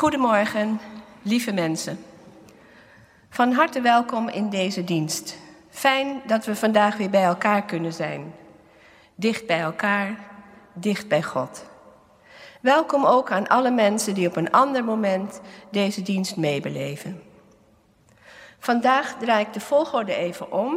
Goedemorgen, lieve mensen. Van harte welkom in deze dienst. Fijn dat we vandaag weer bij elkaar kunnen zijn. Dicht bij elkaar, dicht bij God. Welkom ook aan alle mensen die op een ander moment deze dienst meebeleven. Vandaag draai ik de volgorde even om.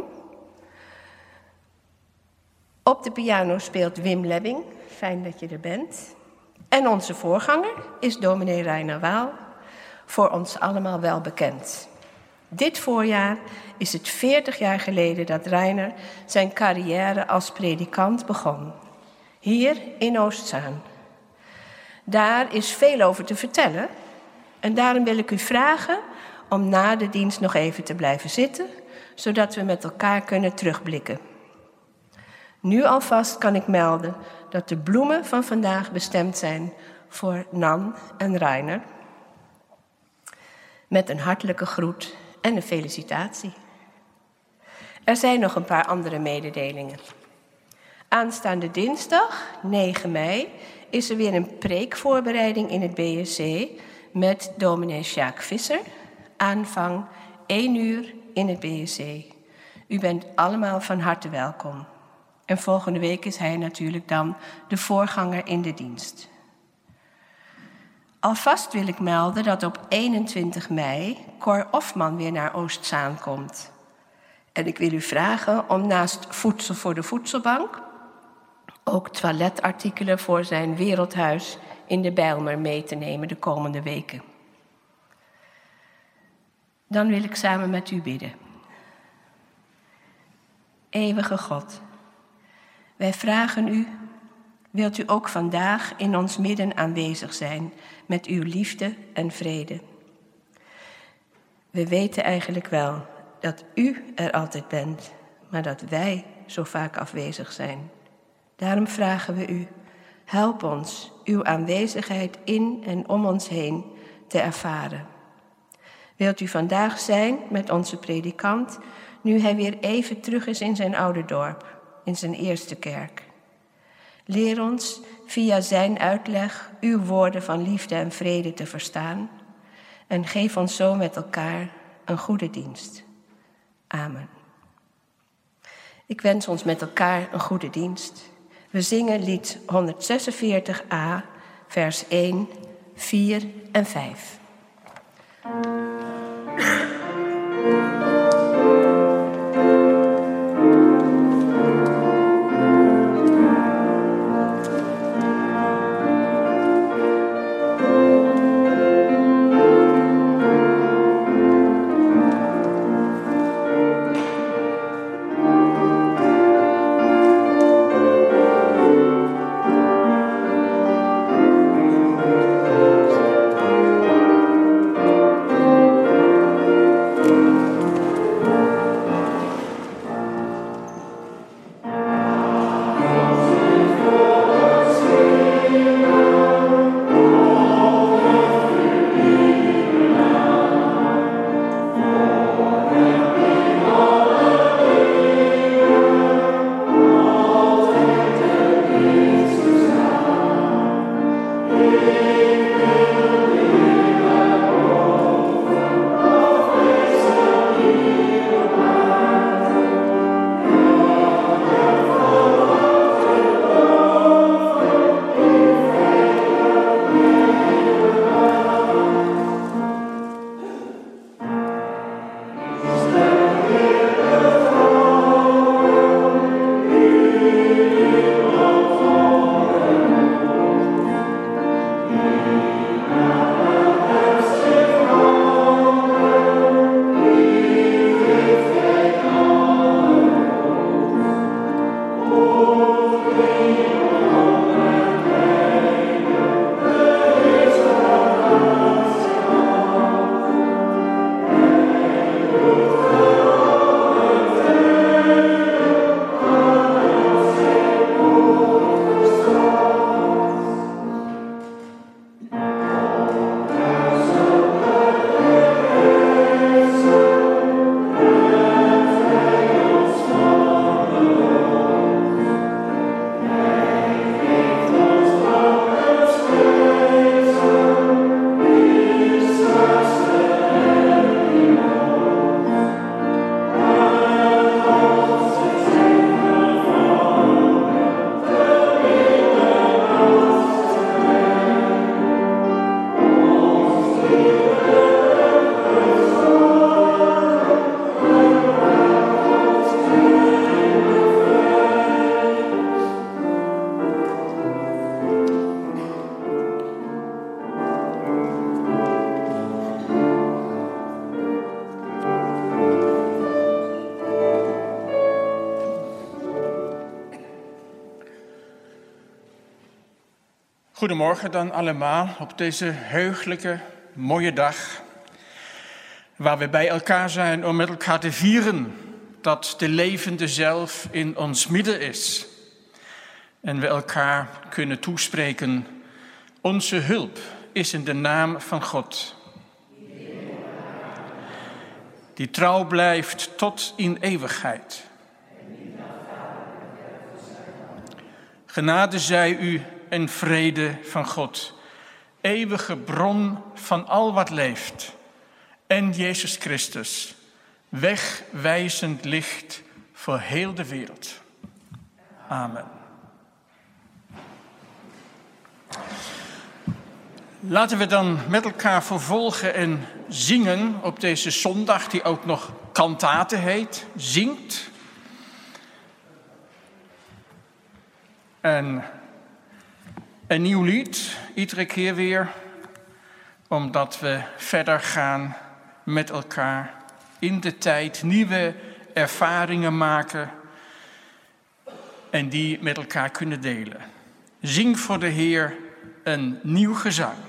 Op de piano speelt Wim Lebbing. Fijn dat je er bent. En onze voorganger is dominee Reiner Waal, voor ons allemaal wel bekend. Dit voorjaar is het 40 jaar geleden dat Reiner zijn carrière als predikant begon. Hier in Oostzaan. Daar is veel over te vertellen. En daarom wil ik u vragen om na de dienst nog even te blijven zitten, zodat we met elkaar kunnen terugblikken. Nu alvast kan ik melden dat de bloemen van vandaag bestemd zijn voor Nan en Reiner. Met een hartelijke groet en een felicitatie. Er zijn nog een paar andere mededelingen. Aanstaande dinsdag, 9 mei, is er weer een preekvoorbereiding in het BSC met dominee Sjaak Visser. Aanvang 1 uur in het BSC. U bent allemaal van harte welkom. En volgende week is hij natuurlijk dan de voorganger in de dienst. Alvast wil ik melden dat op 21 mei Cor Ofman weer naar Oostzaan komt. En ik wil u vragen om naast voedsel voor de voedselbank ook toiletartikelen voor zijn wereldhuis in de Bijlmer mee te nemen de komende weken. Dan wil ik samen met u bidden. Eeuwige God, wij vragen u, wilt u ook vandaag in ons midden aanwezig zijn met uw liefde en vrede? We weten eigenlijk wel dat u er altijd bent, maar dat wij zo vaak afwezig zijn. Daarom vragen we u, help ons uw aanwezigheid in en om ons heen te ervaren. Wilt u vandaag zijn met onze predikant, nu hij weer even terug is in zijn oude dorp, in zijn eerste kerk. Leer ons via zijn uitleg uw woorden van liefde en vrede te verstaan en geef ons zo met elkaar een goede dienst. Amen. Ik wens ons met elkaar een goede dienst. We zingen lied 146a, vers 1, 4 en 5. Goedemorgen dan allemaal op deze heugelijke, mooie dag, waar we bij elkaar zijn om met elkaar te vieren dat de levende zelf in ons midden is. En we elkaar kunnen toespreken, onze hulp is in de naam van God, die trouw blijft tot in eeuwigheid. Genade zij u en vrede van God, eeuwige bron van al wat leeft, en Jezus Christus, wegwijzend licht voor heel de wereld. Amen. Laten we dan met elkaar vervolgen en zingen op deze zondag, die ook nog kantate heet, zingt. En een nieuw lied, iedere keer weer, omdat we verder gaan met elkaar in de tijd, nieuwe ervaringen maken en die met elkaar kunnen delen. Zing voor de Heer een nieuw gezang.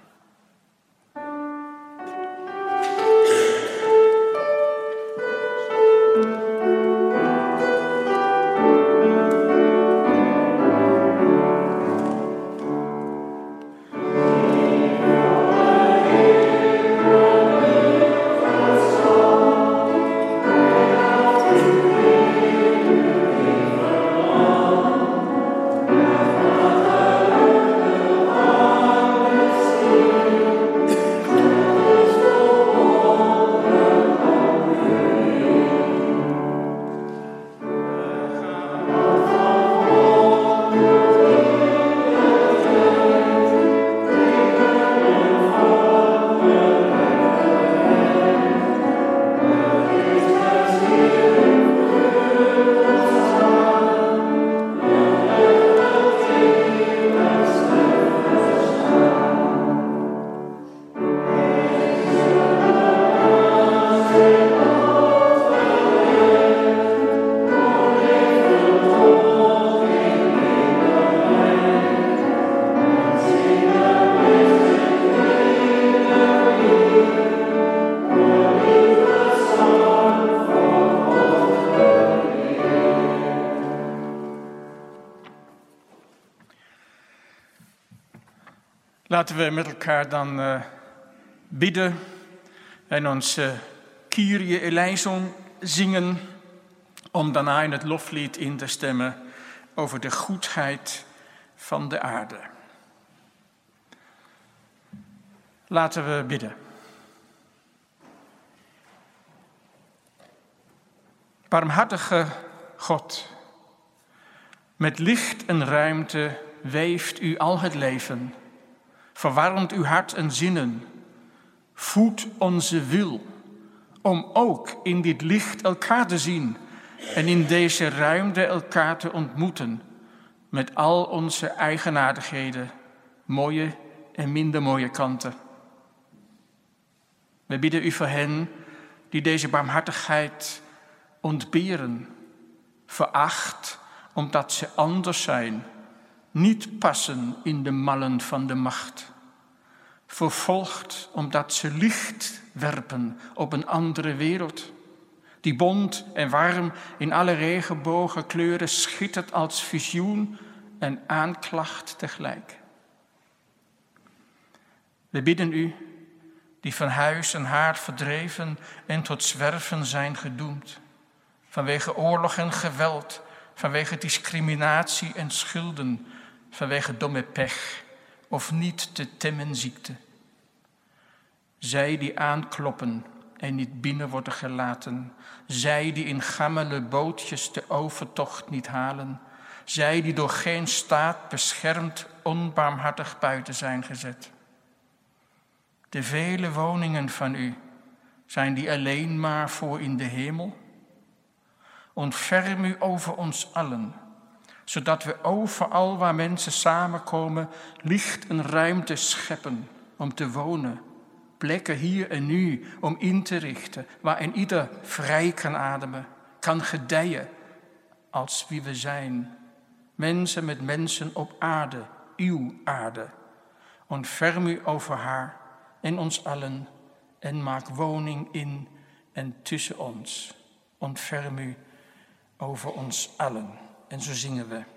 Laten we met elkaar dan bidden en ons Kyrie eleison zingen, om daarna in het loflied in te stemmen over de goedheid van de aarde. Laten we bidden. Barmhartige God, met licht en ruimte weeft u al het leven. Verwarmt uw hart en zinnen, voedt onze wil, om ook in dit licht elkaar te zien en in deze ruimte elkaar te ontmoeten, met al onze eigenaardigheden, mooie en minder mooie kanten. We bidden u voor hen die deze barmhartigheid ontberen, veracht omdat ze anders zijn, niet passen in de mallen van de macht. Vervolgd omdat ze licht werpen op een andere wereld, die bont en warm in alle regenbogenkleuren schittert als visioen en aanklacht tegelijk. We bidden u, die van huis en haard verdreven en tot zwerven zijn gedoemd, vanwege oorlog en geweld, vanwege discriminatie en schulden, vanwege domme pech of niet te temmen ziekte. Zij die aankloppen en niet binnen worden gelaten, zij die in gammele bootjes de overtocht niet halen, zij die door geen staat beschermd onbarmhartig buiten zijn gezet. De vele woningen van u, zijn die alleen maar voor in de hemel? Ontferm u over ons allen, zodat we overal waar mensen samenkomen licht en ruimte scheppen om te wonen. Plekken hier en nu om in te richten, waarin ieder vrij kan ademen, kan gedijen als wie we zijn. Mensen met mensen op aarde, uw aarde. Ontferm u over haar en ons allen en maak woning in en tussen ons. Ontferm u over ons allen. En zo zingen we.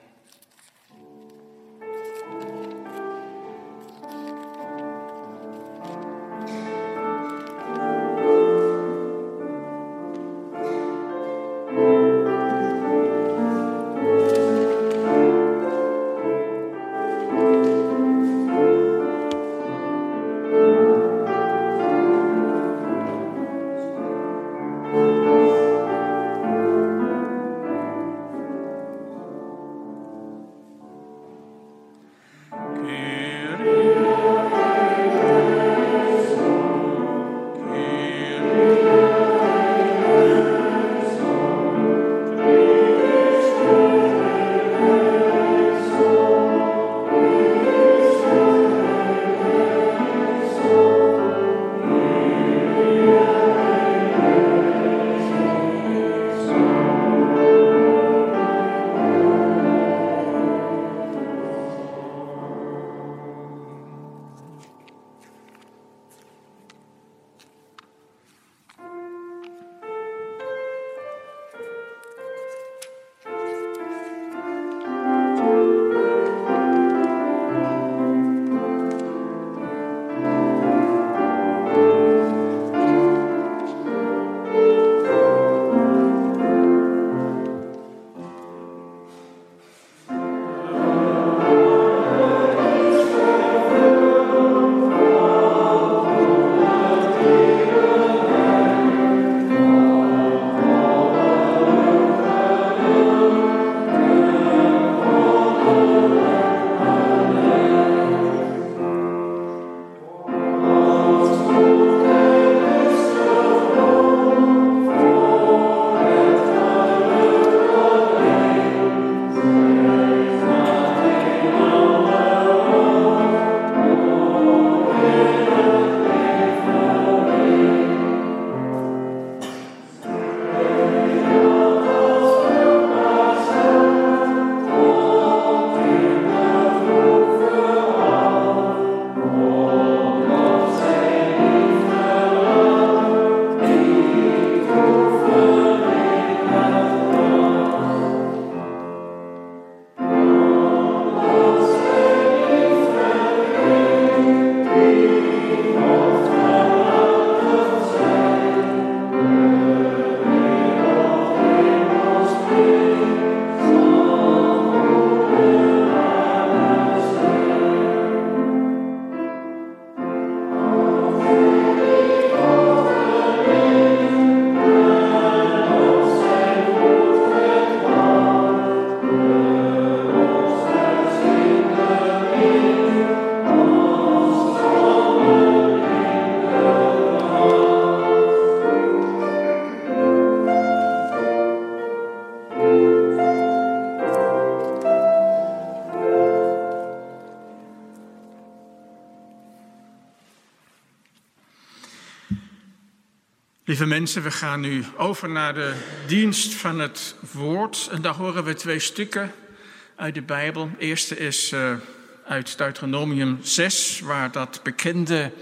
Lieve mensen, we gaan nu over naar de dienst van het woord. En daar horen we 2 stukken uit de Bijbel. Het eerste is uit Deuteronomium 6, waar dat bekende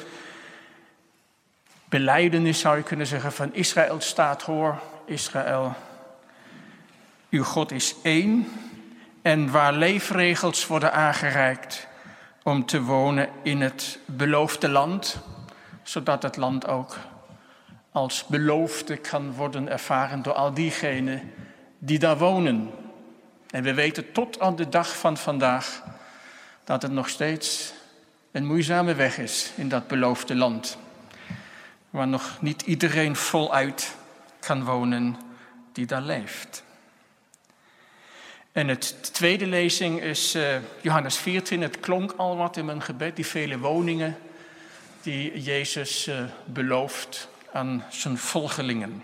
belijdenis, zou je kunnen zeggen, van Israël staat. Hoor, Israël, uw God is één. En waar leefregels worden aangereikt om te wonen in het beloofde land, zodat het land ook als beloofde kan worden ervaren door al diegenen die daar wonen. En we weten tot aan de dag van vandaag dat het nog steeds een moeizame weg is in dat beloofde land, waar nog niet iedereen voluit kan wonen die daar leeft. En het tweede lezing is Johannes 14. Het klonk al wat in mijn gebed, die vele woningen die Jezus belooft aan zijn volgelingen.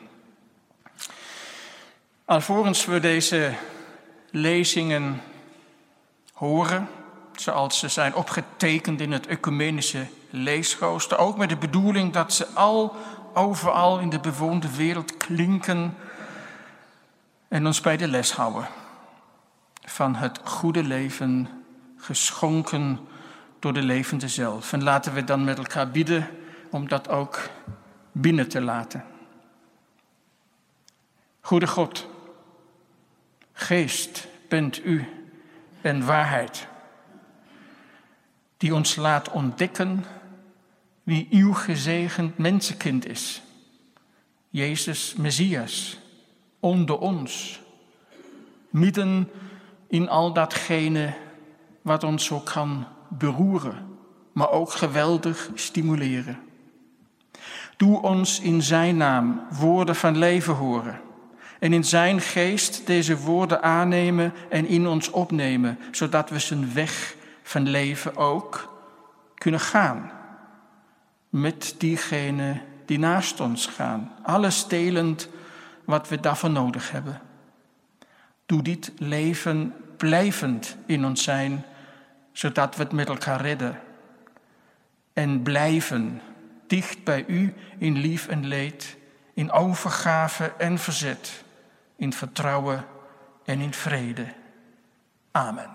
Alvorens we deze lezingen horen, zoals ze zijn opgetekend in het ecumenische leesrooster, ook met de bedoeling dat ze overal in de bewoonde wereld klinken en ons bij de les houden van het goede leven geschonken door de levende zelf. En laten we dan met elkaar bidden om dat ook binnen te laten. Goede God, geest bent u en waarheid, die ons laat ontdekken wie uw gezegend mensenkind is. Jezus Messias, onder ons, midden in al datgene wat ons zo kan beroeren, maar ook geweldig stimuleren. Doe ons in zijn naam woorden van leven horen en in zijn geest deze woorden aannemen en in ons opnemen, zodat we zijn weg van leven ook kunnen gaan. Met diegenen die naast ons gaan, alles delend wat we daarvoor nodig hebben. Doe dit leven blijvend in ons zijn, zodat we het met elkaar redden. En blijven dicht bij u in lief en leed, in overgave en verzet, in vertrouwen en in vrede. Amen.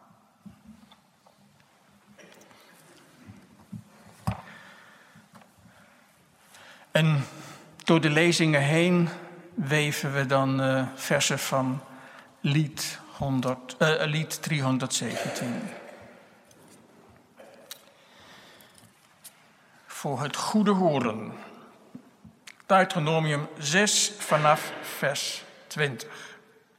En door de lezingen heen weven we dan versen van lied 317. Voor het goede horen. Deuteronomium 6 vanaf vers 20.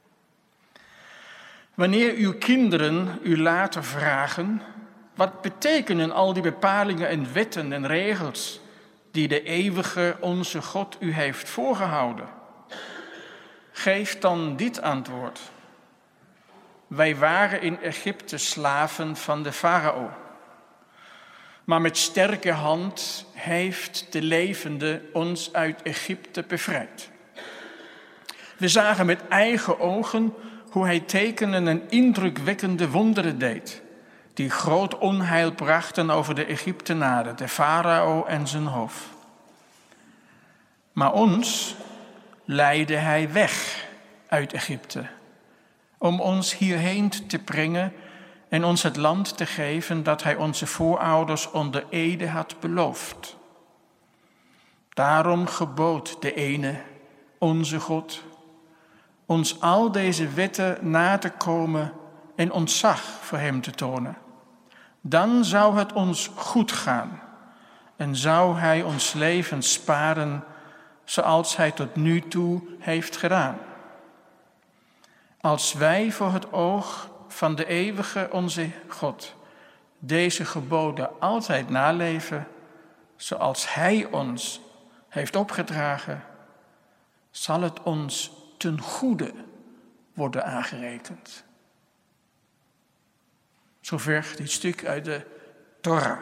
Wanneer uw kinderen u later vragen, wat betekenen al die bepalingen en wetten en regels die de eeuwige onze God u heeft voorgehouden? Geef dan dit antwoord. Wij waren in Egypte slaven van de farao. Maar met sterke hand heeft de levende ons uit Egypte bevrijd. We zagen met eigen ogen hoe hij tekenen en indrukwekkende wonderen deed, die groot onheil brachten over de Egyptenaren, de farao en zijn hof. Maar ons leidde hij weg uit Egypte, om ons hierheen te brengen en ons het land te geven dat hij onze voorouders onder ede had beloofd. Daarom gebood de ene, onze God, ons al deze wetten na te komen en ontzag voor hem te tonen. Dan zou het ons goed gaan en zou hij ons leven sparen zoals hij tot nu toe heeft gedaan. Als wij voor het oog van de eeuwige onze God deze geboden altijd naleven, zoals hij ons heeft opgedragen, zal het ons ten goede worden aangerekend. Zover dit stuk uit de Torah.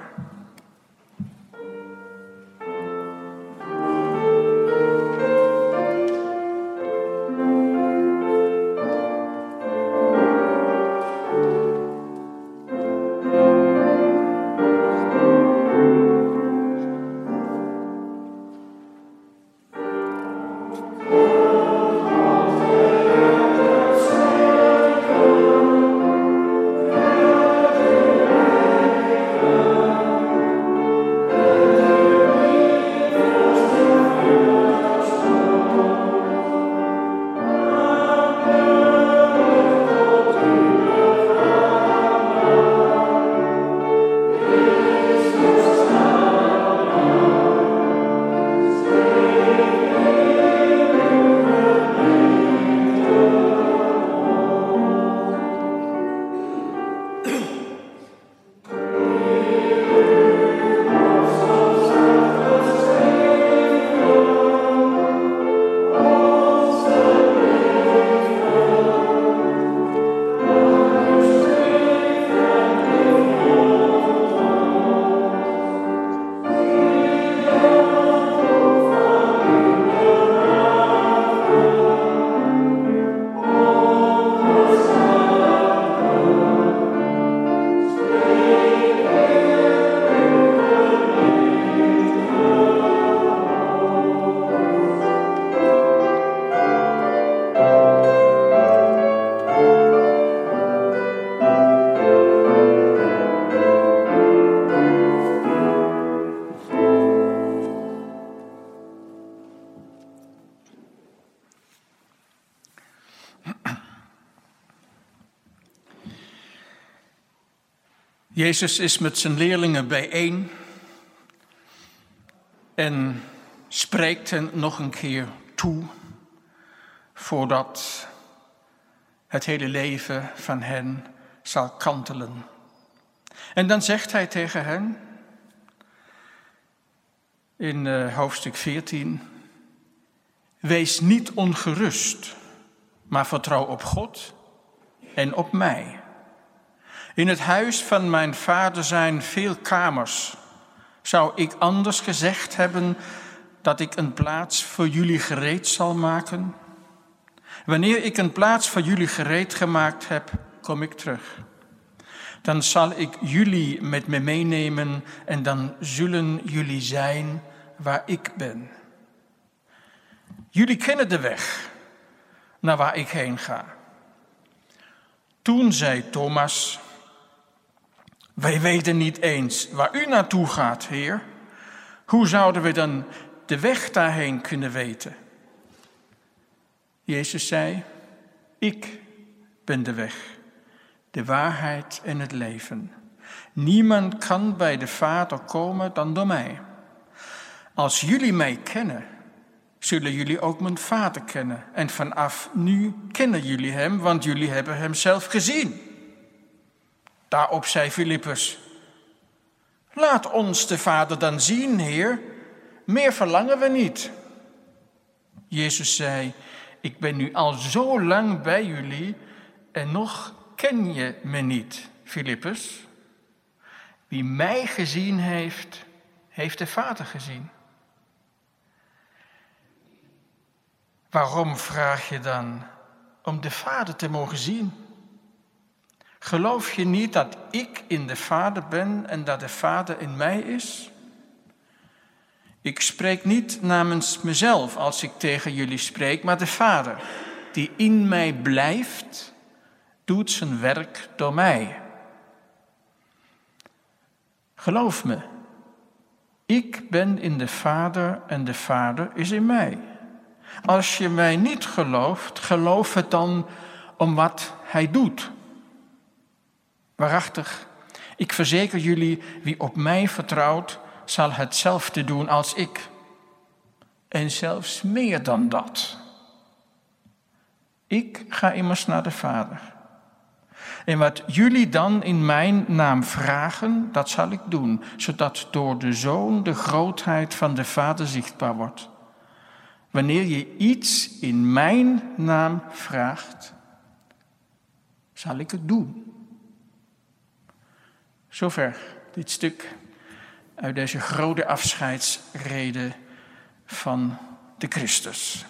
Jezus is met zijn leerlingen bijeen en spreekt hen nog een keer toe voordat het hele leven van hen zal kantelen. En dan zegt hij tegen hen in hoofdstuk 14, wees niet ongerust, maar vertrouw op God en op mij. In het huis van mijn vader zijn veel kamers. Zou ik anders gezegd hebben dat ik een plaats voor jullie gereed zal maken? Wanneer ik een plaats voor jullie gereed gemaakt heb, kom ik terug. Dan zal ik jullie met me meenemen en dan zullen jullie zijn waar ik ben. Jullie kennen de weg naar waar ik heen ga. Toen zei Thomas, wij weten niet eens waar u naartoe gaat, Heer. Hoe zouden we dan de weg daarheen kunnen weten? Jezus zei, ik ben de weg, de waarheid en het leven. Niemand kan bij de Vader komen dan door mij. Als jullie mij kennen, zullen jullie ook mijn Vader kennen. En vanaf nu kennen jullie hem, want jullie hebben hem zelf gezien. Daarop zei Filippus, laat ons de Vader dan zien, Heer. Meer verlangen we niet. Jezus zei, ik ben nu al zo lang bij jullie en nog ken je me niet, Filippus. Wie mij gezien heeft, heeft de Vader gezien. Waarom vraag je dan om de Vader te mogen zien? Geloof je niet dat ik in de Vader ben en dat de Vader in mij is? Ik spreek niet namens mezelf als ik tegen jullie spreek, maar de Vader die in mij blijft, doet zijn werk door mij. Geloof me, ik ben in de Vader en de Vader is in mij. Als je mij niet gelooft, geloof het dan om wat hij doet. Waarachtig, ik verzeker jullie, wie op mij vertrouwt, zal hetzelfde doen als ik. En zelfs meer dan dat. Ik ga immers naar de Vader. En wat jullie dan in mijn naam vragen, dat zal ik doen, zodat door de Zoon de grootheid van de Vader zichtbaar wordt. Wanneer je iets in mijn naam vraagt, zal ik het doen. Zover dit stuk uit deze grote afscheidsrede van de Christus.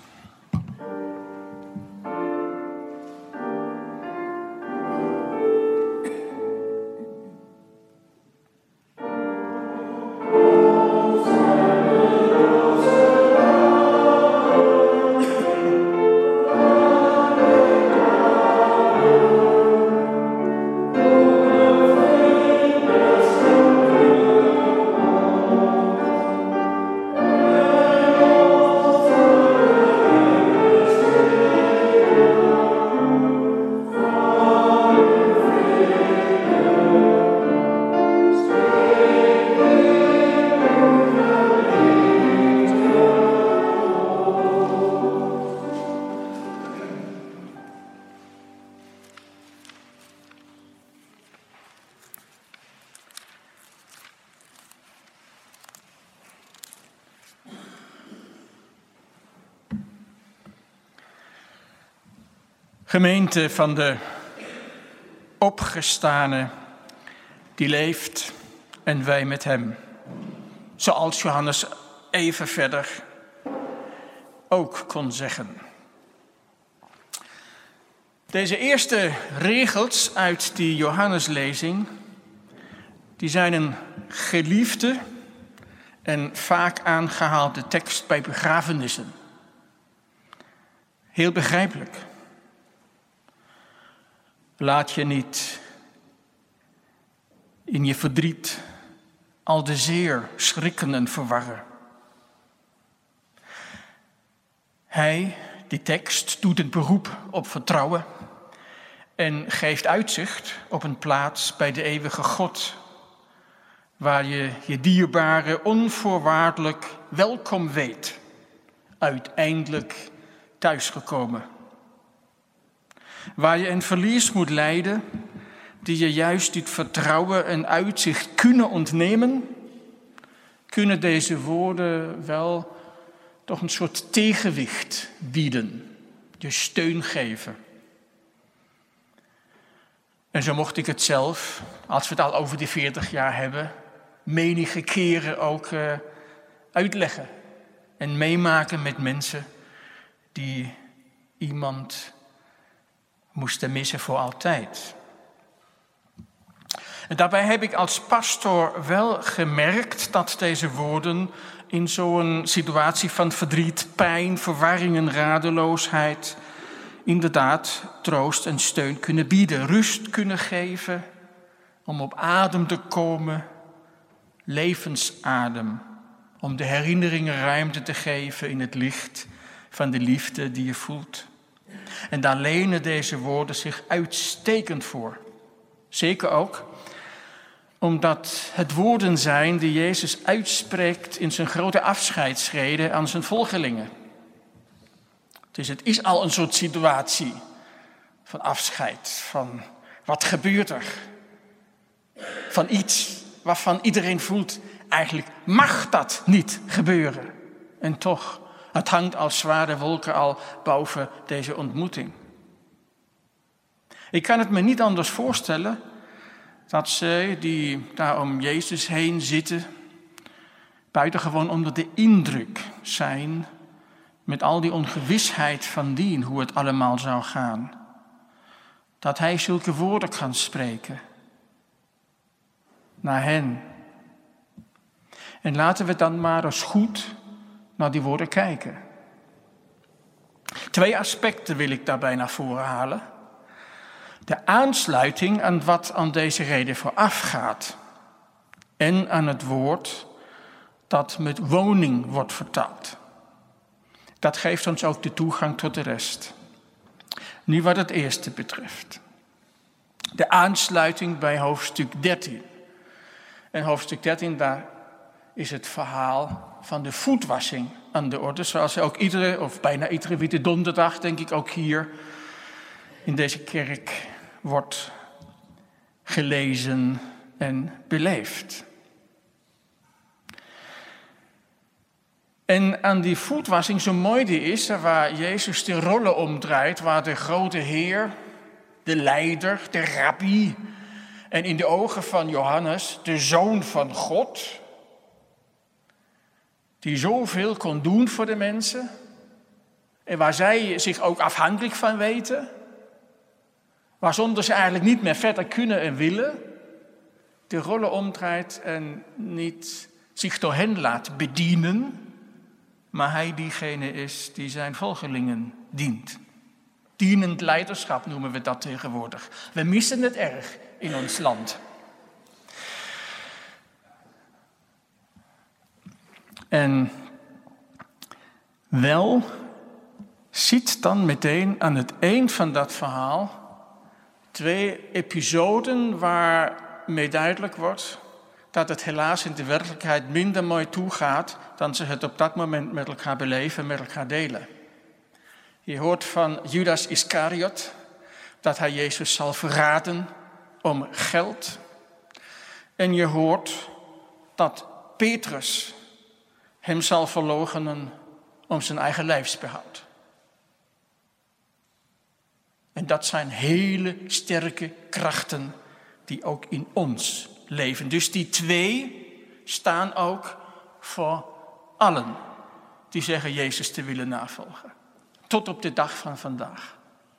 Gemeente van de opgestane die leeft en wij met hem. Zoals Johannes even verder ook kon zeggen. Deze eerste regels uit die Johanneslezing, die zijn een geliefde en vaak aangehaalde tekst bij begrafenissen. Heel begrijpelijk. Laat je niet in je verdriet al de zeer schrikken en verwarren. Hij, die tekst, doet een beroep op vertrouwen en geeft uitzicht op een plaats bij de eeuwige God, waar je je dierbare onvoorwaardelijk welkom weet, uiteindelijk thuisgekomen. Waar je een verlies moet lijden, die je juist dit vertrouwen en uitzicht kunnen ontnemen, kunnen deze woorden wel toch een soort tegenwicht bieden, je steun geven. En zo mocht ik het zelf, als we het al over die 40 jaar hebben, menige keren ook uitleggen en meemaken met mensen die iemand moesten missen voor altijd. En daarbij heb ik als pastoor wel gemerkt dat deze woorden in zo'n situatie van verdriet, pijn, verwarring en radeloosheid inderdaad troost en steun kunnen bieden, rust kunnen geven, om op adem te komen, levensadem, om de herinneringen ruimte te geven in het licht van de liefde die je voelt. En daar lenen deze woorden zich uitstekend voor. Zeker ook omdat het woorden zijn die Jezus uitspreekt in zijn grote afscheidsrede aan zijn volgelingen. Dus het is al een soort situatie van afscheid, van wat gebeurt er? Van iets waarvan iedereen voelt, eigenlijk mag dat niet gebeuren. En toch, het hangt als zware wolken al boven deze ontmoeting. Ik kan het me niet anders voorstellen dat zij die daar om Jezus heen zitten, buitengewoon onder de indruk zijn met al die ongewisheid van dien, hoe het allemaal zou gaan. Dat hij zulke woorden kan spreken naar hen. En laten we dan maar eens goed naar die woorden kijken. 2 aspecten wil ik daarbij naar voren halen. De aansluiting aan wat aan deze reden voorafgaat en aan het woord dat met woning wordt vertaald. Dat geeft ons ook de toegang tot de rest. Nu wat het eerste betreft. De aansluiting bij hoofdstuk 13. En hoofdstuk 13, daar is het verhaal van de voetwassing aan de orde. Zoals ook iedere, of bijna iedere witte donderdag, denk ik ook hier in deze kerk wordt gelezen en beleefd. En aan die voetwassing, zo mooi die is, waar Jezus de rollen omdraait, waar de grote Heer, de leider, de rabbi, en in de ogen van Johannes, de Zoon van God, die zoveel kon doen voor de mensen, en waar zij zich ook afhankelijk van weten, waarzonder ze eigenlijk niet meer verder kunnen en willen, de rollen omdraait en niet zich door hen laat bedienen, maar hij diegene is die zijn volgelingen dient. Dienend leiderschap noemen we dat tegenwoordig. We missen het erg in ons land. En wel ziet dan meteen aan het eind van dat verhaal 2 episoden waarmee duidelijk wordt dat het helaas in de werkelijkheid minder mooi toegaat dan ze het op dat moment met elkaar beleven, met elkaar delen. Je hoort van Judas Iscariot dat hij Jezus zal verraden om geld. En je hoort dat Petrus hem zal verloochenen om zijn eigen lijfsbehoud. En dat zijn hele sterke krachten die ook in ons leven. Dus die 2 staan ook voor allen die zeggen Jezus te willen navolgen. Tot op de dag van vandaag.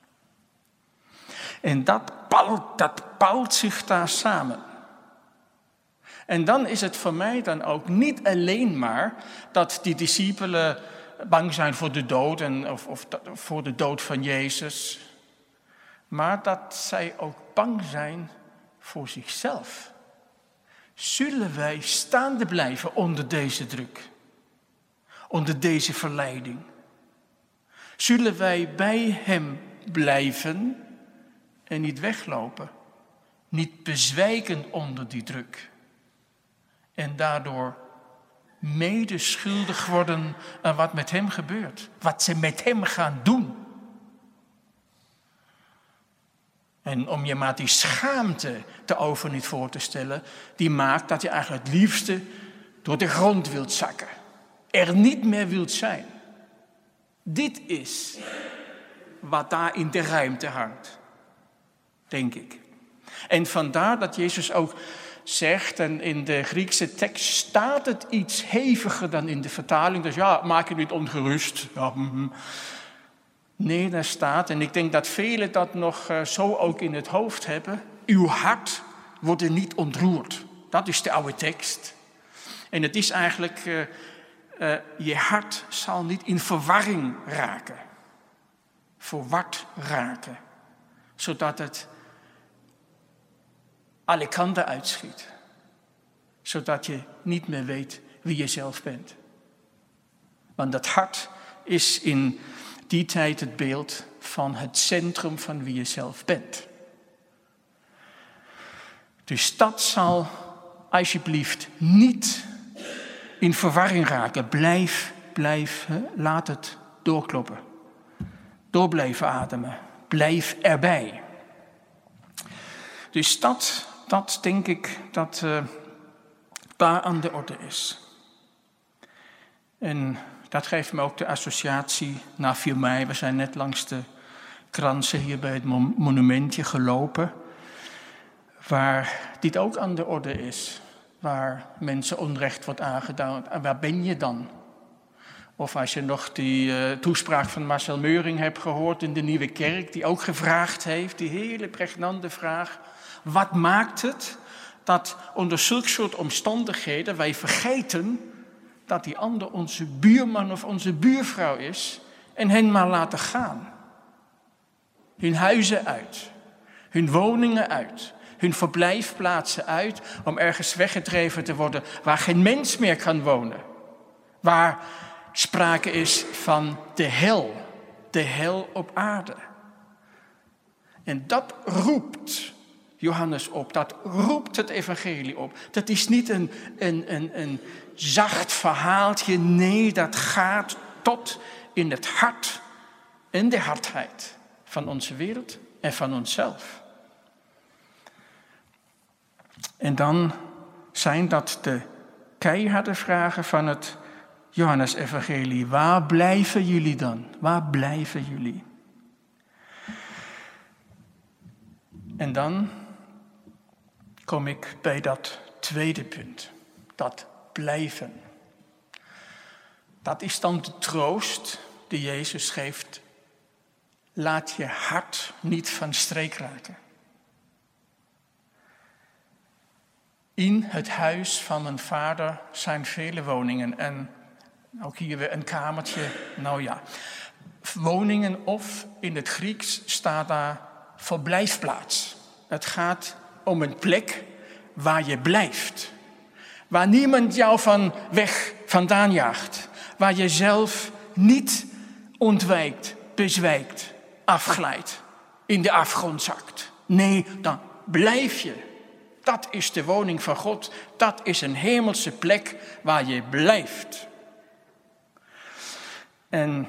En dat palt zich daar samen. En dan is het voor mij dan ook niet alleen maar dat die discipelen bang zijn voor de dood of voor de dood van Jezus, maar dat zij ook bang zijn voor zichzelf. Zullen wij staande blijven onder deze druk, onder deze verleiding? Zullen wij bij hem blijven en niet weglopen. Niet bezwijken onder die druk. En daardoor medeschuldig worden aan wat met hem gebeurt. Wat ze met hem gaan doen. En om je maar die schaamte erover niet voor te stellen, die maakt dat je eigenlijk het liefste door de grond wilt zakken. Er niet meer wilt zijn. Dit is wat daar in de ruimte hangt, denk ik. En vandaar dat Jezus ook zegt, en in de Griekse tekst staat het iets heviger dan in de vertaling. Dus ja, maak je niet ongerust. Ja, Nee, daar staat, en ik denk dat velen dat nog zo ook in het hoofd hebben. Uw hart wordt er niet ontroerd. Dat is de oude tekst. En het is eigenlijk, je hart zal niet in verwarring raken. Verward raken. Zodat het alle kanten uitschiet. Zodat je niet meer weet wie je zelf bent. Want dat hart is in die tijd het beeld van het centrum van wie je zelf bent. Dus dat zal alsjeblieft niet in verwarring raken. Blijf, laat het doorkloppen. Door blijven ademen. Blijf erbij. Dus dat denk ik dat daar aan de orde is. En dat geeft me ook de associatie naar 4 mei. We zijn net langs de kransen hier bij het monumentje gelopen. Waar dit ook aan de orde is. Waar mensen onrecht wordt aangedaan. En waar ben je dan? Of als je nog die toespraak van Marcel Meuring hebt gehoord in de Nieuwe Kerk. Die ook gevraagd heeft, die hele pregnante vraag. Wat maakt het dat onder zulke soort omstandigheden wij vergeten dat die ander onze buurman of onze buurvrouw is en hen maar laten gaan. Hun huizen uit, hun woningen uit, hun verblijfplaatsen uit om ergens weggedreven te worden waar geen mens meer kan wonen. Waar sprake is van de hel op aarde. En dat roept Johannes op, dat roept het evangelie op. Dat is niet een zacht verhaaltje, nee, dat gaat tot in het hart en de hardheid van onze wereld en van onszelf. En dan zijn dat de keiharde vragen van het Johannes-evangelie. Waar blijven jullie dan? Waar blijven jullie? En dan kom ik bij dat tweede punt. Dat blijven. Dat is dan de troost die Jezus geeft. Laat je hart niet van streek raken. In het huis van mijn vader zijn vele woningen. En ook hier weer een kamertje. Nou ja, woningen of in het Grieks staat daar verblijfplaats. Het gaat om een plek waar je blijft. Waar niemand jou van weg vandaan jaagt. Waar je zelf niet ontwijkt, bezwijkt, afglijdt, in de afgrond zakt. Nee, dan blijf je. Dat is de woning van God. Dat is een hemelse plek waar je blijft. En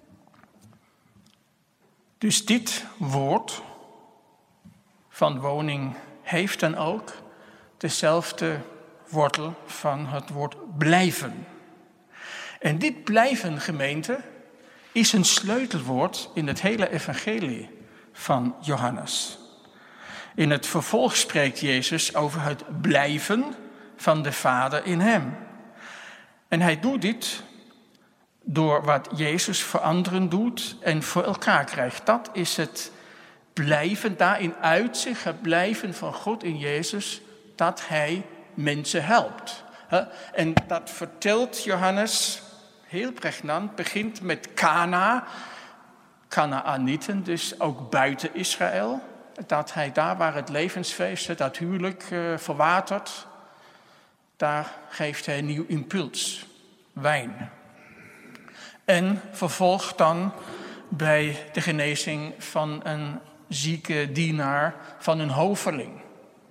dus dit woord van woning heeft dan ook dezelfde wortel van het woord blijven. En dit blijven, gemeente, is een sleutelwoord in het hele evangelie van Johannes. In het vervolg spreekt Jezus over het blijven van de Vader in hem. En hij doet dit door wat Jezus voor anderen doet en voor elkaar krijgt. Dat is het blijven, daarin uit zich het blijven van God in Jezus, dat hij mensen helpt. En dat vertelt Johannes heel pregnant, begint met Kana, Kanaanieten, dus ook buiten Israël. Dat hij daar waar het levensfeest, dat huwelijk verwatert, daar geeft hij een nieuw impuls, wijn. En vervolgt dan bij de genezing van een zieke dienaar van een hoveling.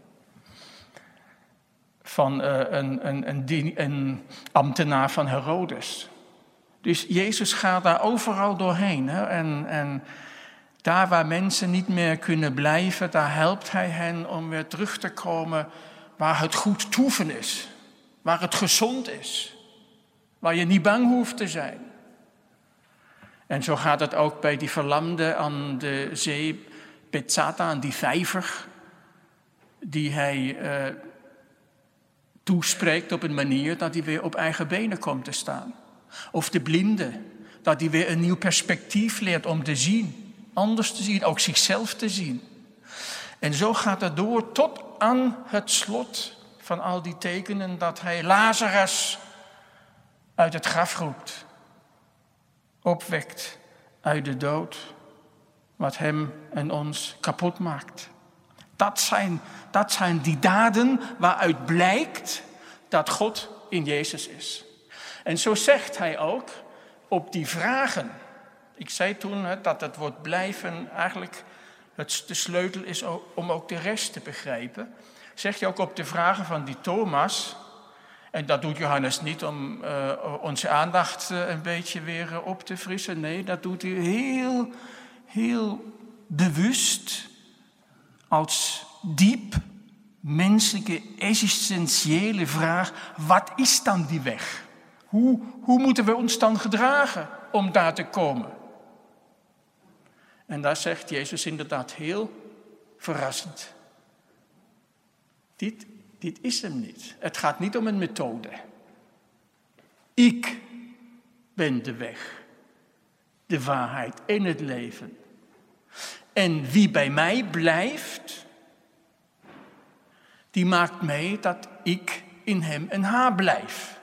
Van een ambtenaar van Herodes. Dus Jezus gaat daar overal doorheen. Hè? En daar waar mensen niet meer kunnen blijven, daar helpt hij hen om weer terug te komen waar het goed toeven is. Waar het gezond is. Waar je niet bang hoeft te zijn. En zo gaat het ook bij die verlamde aan de zee Bethsata, aan die vijver, die hij toespreekt op een manier dat hij weer op eigen benen komt te staan. Of de blinde, dat hij weer een nieuw perspectief leert om te zien. Anders te zien, ook zichzelf te zien. En zo gaat het door tot aan het slot van al die tekenen dat hij Lazarus uit het graf roept. Opwekt uit de dood, wat hem en ons kapot maakt. Dat zijn die daden waaruit blijkt dat God in Jezus is. En zo zegt hij ook op die vragen. Ik zei toen dat het woord blijven eigenlijk de sleutel is om ook de rest te begrijpen. Zegt hij ook op de vragen van die Thomas. En dat doet Johannes niet om onze aandacht een beetje weer op te frissen. Nee, dat doet hij heel, heel bewust als diep menselijke, essentiële vraag. Wat is dan die weg? Hoe moeten we ons dan gedragen om daar te komen? En daar zegt Jezus inderdaad heel verrassend. Dit is hem niet. Het gaat niet om een methode. Ik ben de weg, de waarheid en het leven. En wie bij mij blijft, die maakt mee dat ik in hem en haar blijf.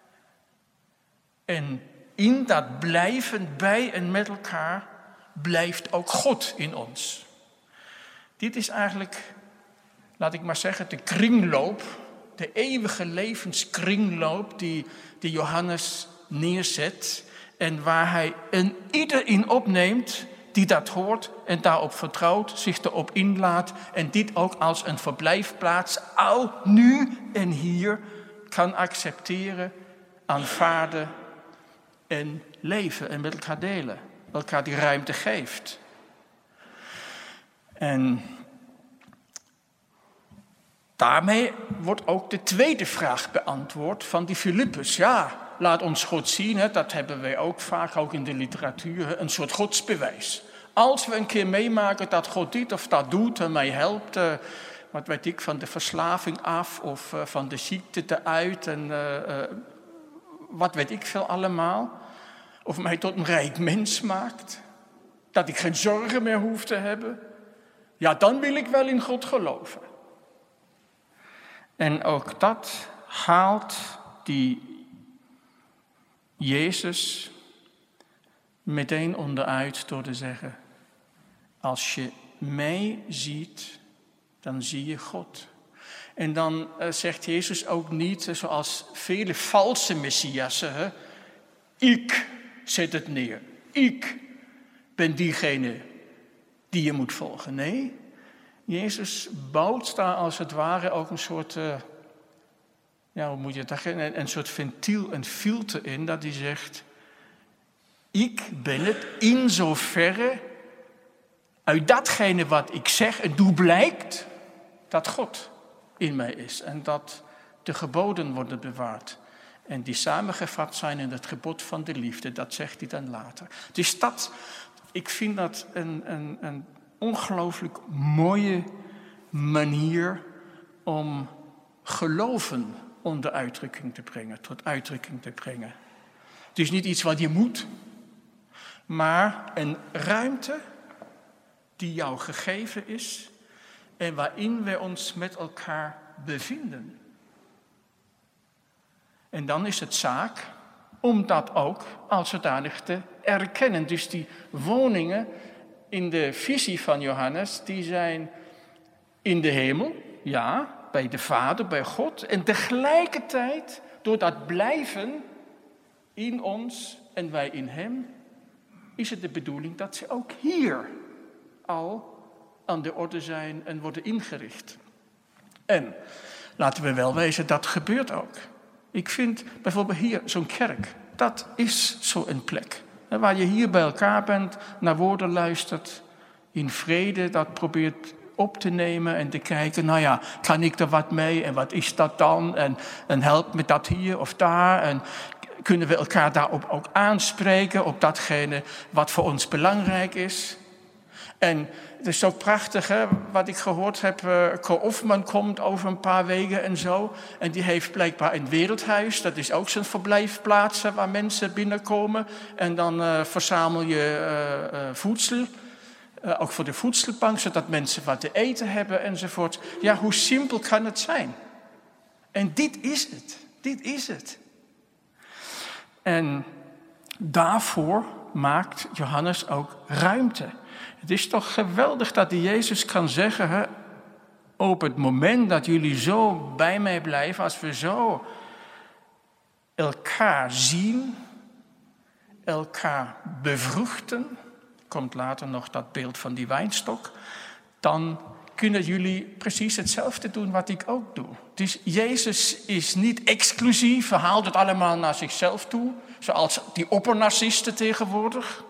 En in dat blijven bij en met elkaar blijft ook God in ons. Dit is eigenlijk, laat ik maar zeggen, de kringloop, de eeuwige levenskringloop die Johannes neerzet en waar hij een ieder in opneemt die dat hoort en daarop vertrouwt, zich erop inlaat en dit ook als een verblijfplaats al nu en hier kan accepteren, aanvaarden en leven en met elkaar delen, elkaar die ruimte geeft. En daarmee wordt ook de tweede vraag beantwoord van die Filippus. Ja, laat ons God zien, dat hebben wij ook vaak, ook in de literatuur, een soort godsbewijs. Als we een keer meemaken dat God dit of dat doet en mij helpt, wat weet ik, van de verslaving af of van de ziekte eruit en wat weet ik veel allemaal. Of mij tot een rijk mens maakt, dat ik geen zorgen meer hoef te hebben. Ja, dan wil ik wel in God geloven. En ook dat haalt die Jezus meteen onderuit door te zeggen: als je mij ziet, dan zie je God. En dan zegt Jezus ook niet, zoals vele valse messiassen, ik zet het neer. Ik ben diegene die je moet volgen. Nee, Jezus bouwt daar als het ware ook een soort, hoe moet je het zeggen, een soort ventiel, een filter in, dat hij zegt: ik ben het in zoverre uit datgene wat ik zeg en doe blijkt dat God in mij is en dat de geboden worden bewaard. En die samengevat zijn in het gebod van de liefde, dat zegt hij dan later. Dus ik vind dat een ongelooflijk mooie manier om geloven onder uitdrukking te brengen, tot uitdrukking te brengen. Het is niet iets wat je moet, maar een ruimte die jou gegeven is en waarin we ons met elkaar bevinden. En dan is het zaak om dat ook als zodanig te erkennen. Dus die woningen in de visie van Johannes, die zijn in de hemel, ja, bij de Vader, bij God. En tegelijkertijd, door dat blijven in ons en wij in hem, is het de bedoeling dat ze ook hier al aan de orde zijn en worden ingericht. En laten we wel wezen, dat gebeurt ook. Ik vind bijvoorbeeld hier zo'n kerk, dat is zo'n plek. Waar je hier bij elkaar bent, naar woorden luistert, in vrede dat probeert op te nemen en te kijken, nou ja, kan ik er wat mee en wat is dat dan? En helpt me dat hier of daar? En kunnen we elkaar daarop ook aanspreken, op datgene wat voor ons belangrijk is? En het is ook prachtig, hè, wat ik gehoord heb. Ko Hofman komt over een paar weken en zo. En die heeft blijkbaar een wereldhuis. Dat is ook zo'n verblijfplaats waar mensen binnenkomen. En dan verzamel je voedsel. Ook voor de voedselbank, zodat mensen wat te eten hebben enzovoort. Ja, hoe simpel kan het zijn? En dit is het. Dit is het. En daarvoor maakt Johannes ook ruimte. Het is toch geweldig dat die Jezus kan zeggen, hè, op het moment dat jullie zo bij mij blijven, als we zo elkaar zien, elkaar bevruchten, komt later nog dat beeld van die wijnstok, dan kunnen jullie precies hetzelfde doen wat ik ook doe. Dus Jezus is niet exclusief, haalt het allemaal naar zichzelf toe, zoals die oppernarcisten tegenwoordig.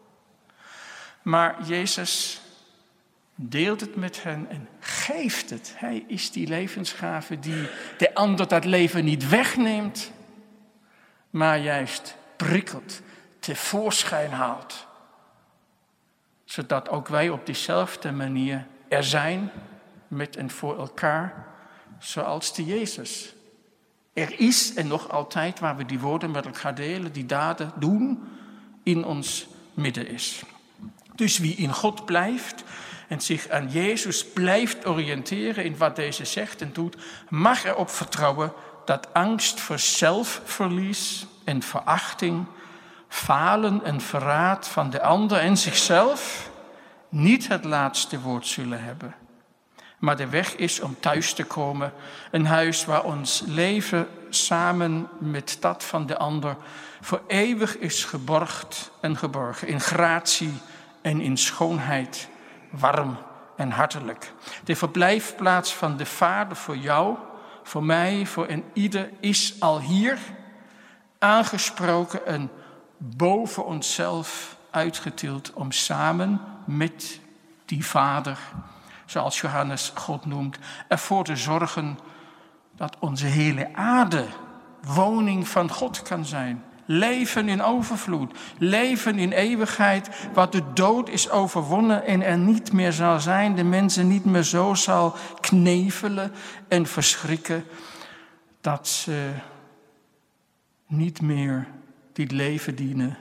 Maar Jezus deelt het met hen en geeft het. Hij is die levensgave die de ander dat leven niet wegneemt, maar juist prikkelt, tevoorschijn haalt. Zodat ook wij op diezelfde manier er zijn, met en voor elkaar, zoals die Jezus. Er is en nog altijd, waar we die woorden met elkaar delen, die daden doen, in ons midden is. Dus wie in God blijft en zich aan Jezus blijft oriënteren in wat deze zegt en doet, mag erop vertrouwen dat angst voor zelfverlies en verachting, falen en verraad van de ander en zichzelf niet het laatste woord zullen hebben. Maar de weg is om thuis te komen, een huis waar ons leven samen met dat van de ander voor eeuwig is geborgd en geborgen, in gratie en in schoonheid, warm en hartelijk. De verblijfplaats van de Vader voor jou, voor mij, voor een ieder is al hier, aangesproken en boven onszelf uitgetild om samen met die Vader, zoals Johannes God noemt, ervoor te zorgen dat onze hele aarde woning van God kan zijn. Leven in overvloed, leven in eeuwigheid, waar de dood is overwonnen en er niet meer zal zijn, de mensen niet meer zo zal knevelen en verschrikken, dat ze niet meer dit leven dienen,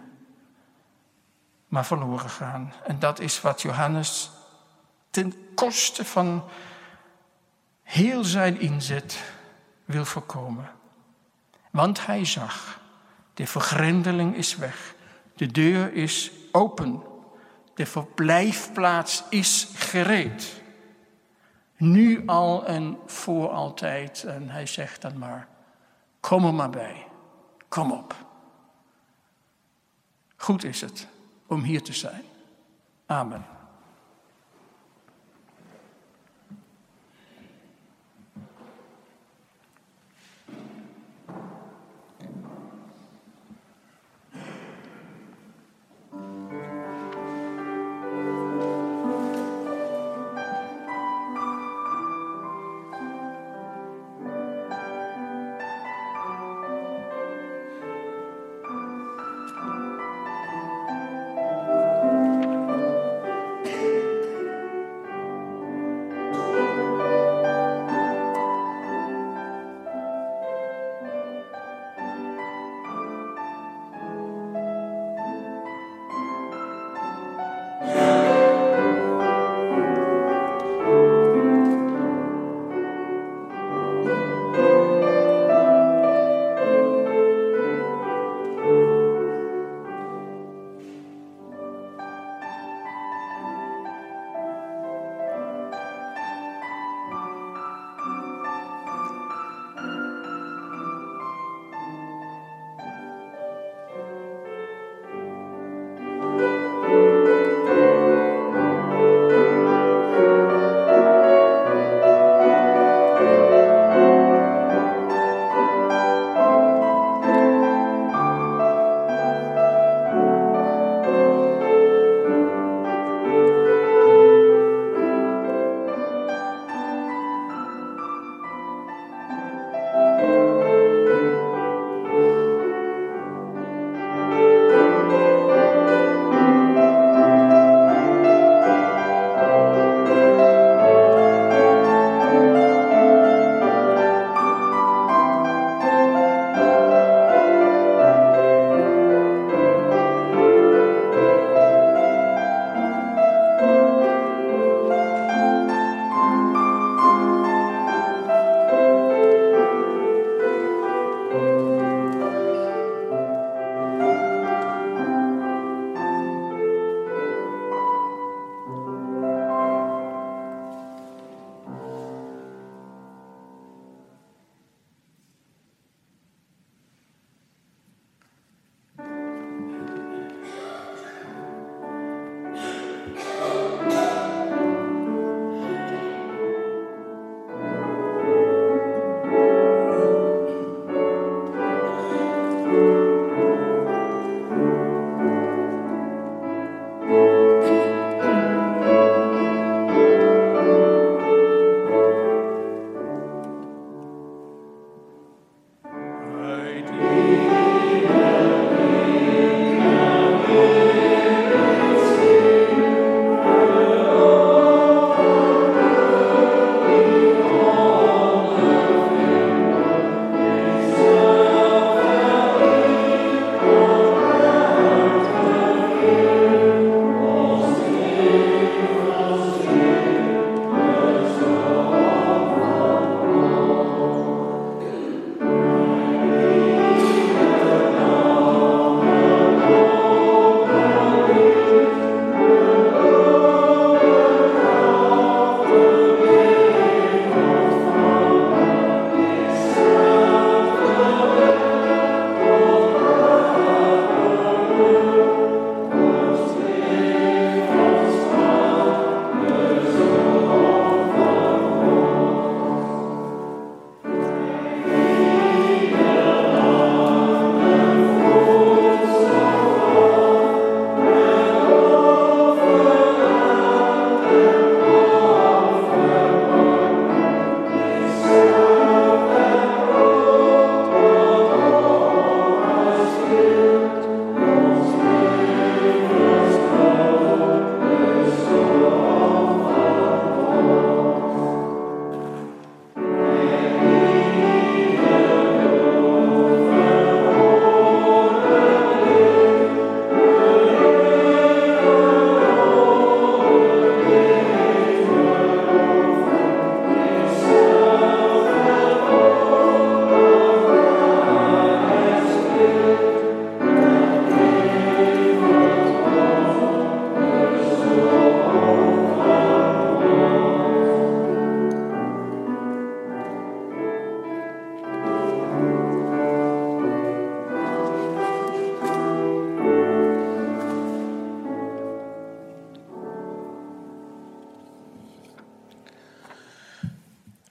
maar verloren gaan. En dat is wat Johannes ten koste van heel zijn inzet wil voorkomen. Want hij zag, de vergrendeling is weg, de deur is open, de verblijfplaats is gereed. Nu al en voor altijd. En hij zegt dan maar, kom er maar bij, kom op. Goed is het om hier te zijn. Amen.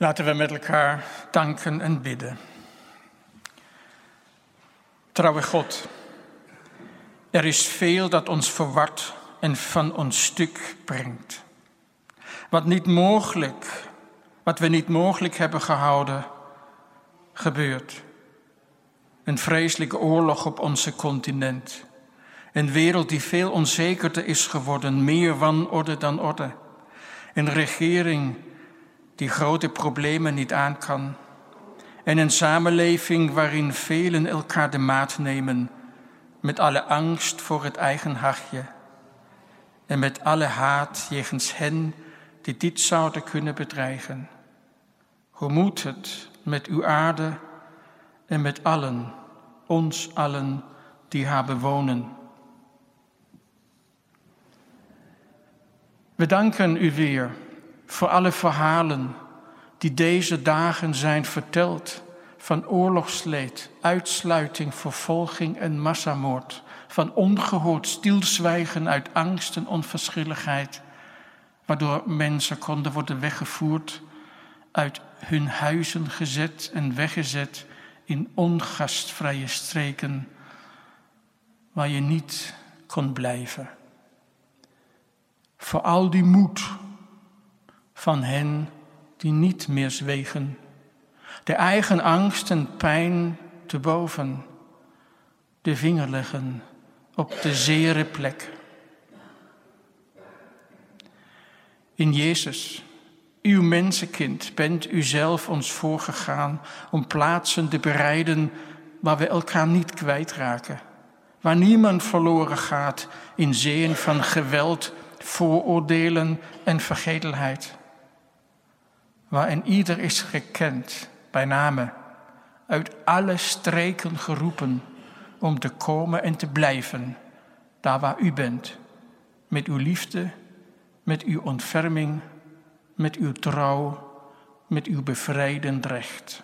Laten we met elkaar danken en bidden. Trouwe God, er is veel dat ons verward en van ons stuk brengt. Wat we niet mogelijk hebben gehouden, gebeurt. Een vreselijke oorlog op onze continent. Een wereld die veel onzekerder is geworden, meer wanorde dan orde. Een regering die grote problemen niet aan kan. En een samenleving waarin velen elkaar de maat nemen, met alle angst voor het eigen hachje. En met alle haat jegens hen die dit zouden kunnen bedreigen. Hoe moet het met uw aarde en met allen, ons allen die haar bewonen? We danken u weer voor alle verhalen die deze dagen zijn verteld van oorlogsleed, uitsluiting, vervolging en massamoord, van ongehoord stilzwijgen uit angst en onverschilligheid, waardoor mensen konden worden weggevoerd, uit hun huizen gezet en weggezet in ongastvrije streken, waar je niet kon blijven. Voor al die moed van hen die niet meer zwegen, de eigen angst en pijn te boven, de vinger leggen op de zere plek. In Jezus, uw mensenkind, bent u zelf ons voorgegaan om plaatsen te bereiden waar we elkaar niet kwijtraken, waar niemand verloren gaat in zeeën van geweld, vooroordelen en vergetelheid, waarin ieder is gekend bij name, uit alle streken geroepen om te komen en te blijven daar waar u bent, met uw liefde, met uw ontferming, met uw trouw, met uw bevrijdend recht.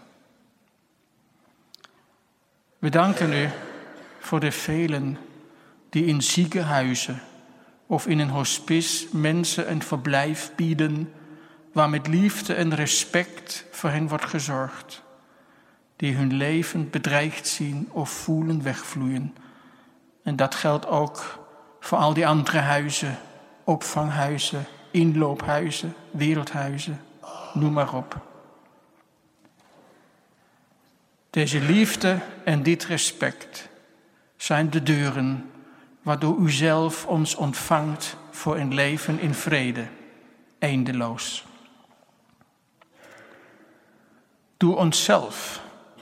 We danken u voor de velen die in ziekenhuizen of in een hospice mensen een verblijf bieden waar met liefde en respect voor hen wordt gezorgd, die hun leven bedreigd zien of voelen wegvloeien. En dat geldt ook voor al die andere huizen, opvanghuizen, inloophuizen, wereldhuizen, noem maar op. Deze liefde en dit respect zijn de deuren waardoor u zelf ons ontvangt voor een leven in vrede, eindeloos. Doe onszelf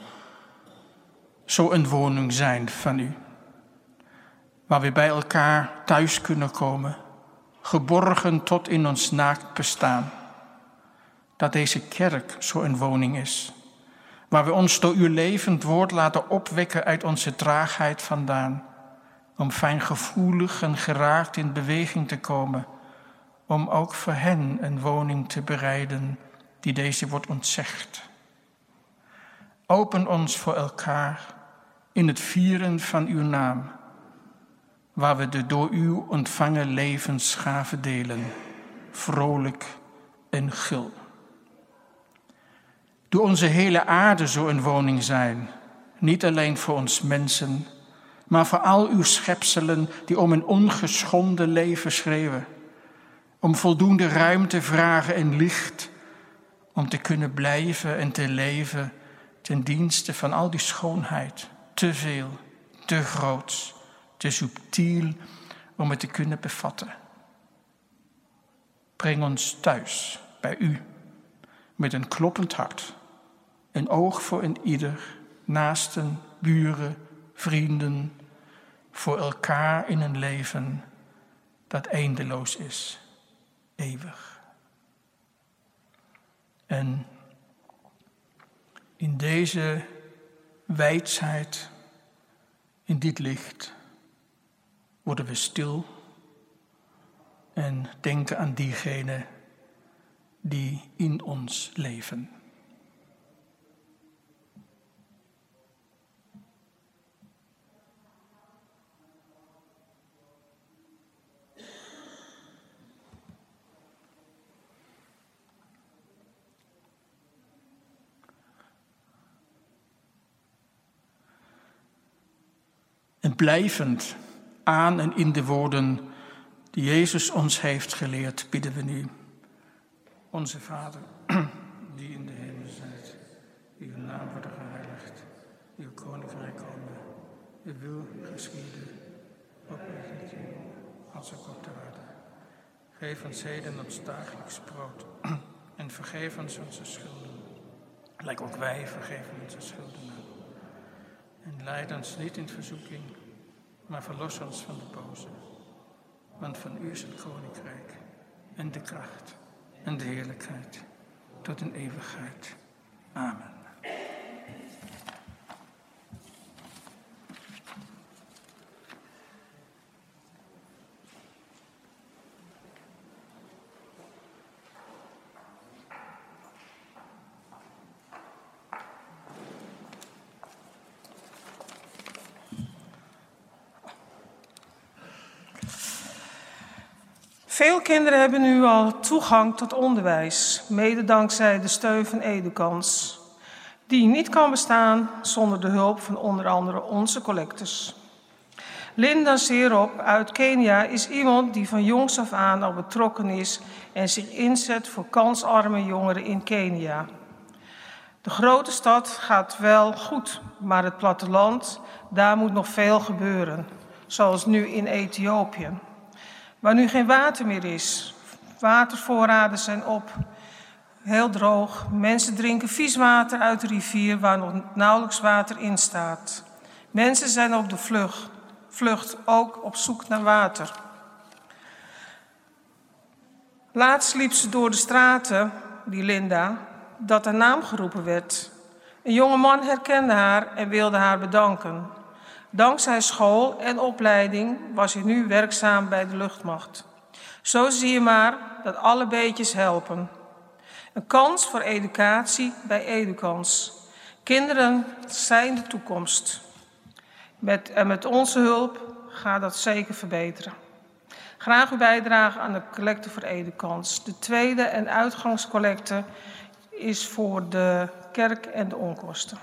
zo een woning zijn van u, waar we bij elkaar thuis kunnen komen, geborgen tot in ons naakt bestaan. Dat deze kerk zo een woning is, waar we ons door uw levend woord laten opwekken uit onze traagheid vandaan, om fijngevoelig en geraakt in beweging te komen, om ook voor hen een woning te bereiden die deze wordt ontzegd. Open ons voor elkaar in het vieren van uw naam, waar we de door u ontvangen levensgave delen, vrolijk en gul. Doe onze hele aarde zo een woning zijn, niet alleen voor ons mensen, maar voor al uw schepselen die om een ongeschonden leven schreeuwen, om voldoende ruimte vragen en licht, om te kunnen blijven en te leven ten dienste van al die schoonheid, te veel, te groots, te subtiel om het te kunnen bevatten. Breng ons thuis bij u, met een kloppend hart, een oog voor een ieder, naasten, buren, vrienden, voor elkaar in een leven dat eindeloos is, eeuwig. En in deze wijsheid, in dit licht, worden we stil en denken aan diegenen die in ons leven. blijvend aan en in de woorden die Jezus ons heeft geleerd, bidden we nu. Onze Vader, die in de hemel zijt, uw naam wordt geheiligd, uw koninkrijk komen, uw wil geschieden, op aarde als ook op de aarde. Geef ons heden ons dagelijks brood en vergeef ons onze schulden, gelijk ook wij vergeven onze schuldenaren. En leid ons niet in verzoeking, maar verlos ons van de boze. Want van u is het koninkrijk en de kracht en de heerlijkheid tot in eeuwigheid. Amen. Veel kinderen hebben nu al toegang tot onderwijs, mede dankzij de steun van Edukans, die niet kan bestaan zonder de hulp van onder andere onze collectors. Linda Serop uit Kenia is iemand die van jongs af aan al betrokken is en zich inzet voor kansarme jongeren in Kenia. De grote stad gaat wel goed, maar het platteland, daar moet nog veel gebeuren, zoals nu in Ethiopië. Waar nu geen water meer is. Watervoorraden zijn op. Heel droog. Mensen drinken vies water uit de rivier waar nog nauwelijks water in staat. Mensen zijn op de vlucht, ook op zoek naar water. Laatst liep ze door de straten, die Linda, dat haar naam geroepen werd. Een jonge man herkende haar en wilde haar bedanken. Dankzij school en opleiding was hij nu werkzaam bij de luchtmacht. Zo zie je maar dat alle beetjes helpen. Een kans voor educatie bij Edukans. Kinderen zijn de toekomst. Met onze hulp gaat dat zeker verbeteren. Graag uw bijdrage aan de collecte voor Edukans. De tweede en uitgangscollecte is voor de kerk en de onkosten.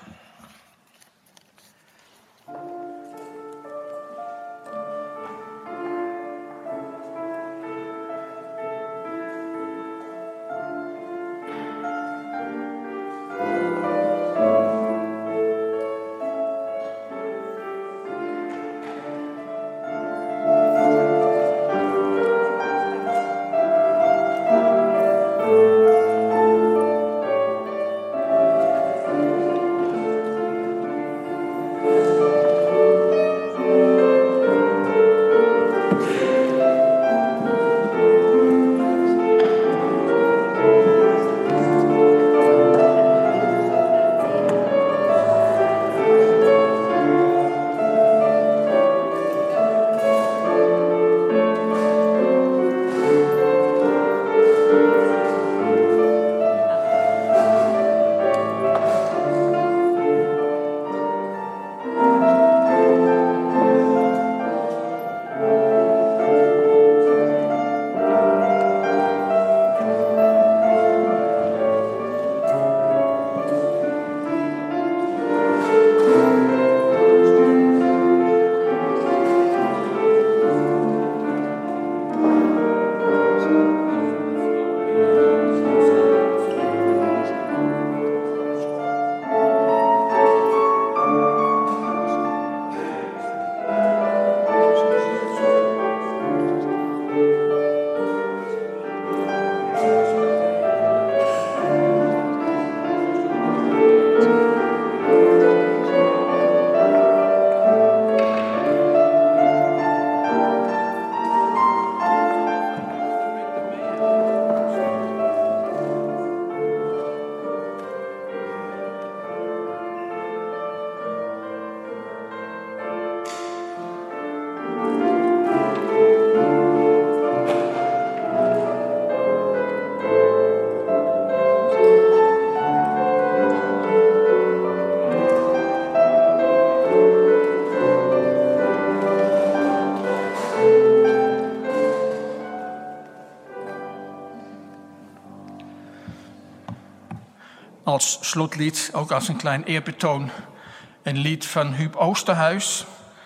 Als slotlied, ook als een klein eerbetoon, een lied van Huub Oosterhuis,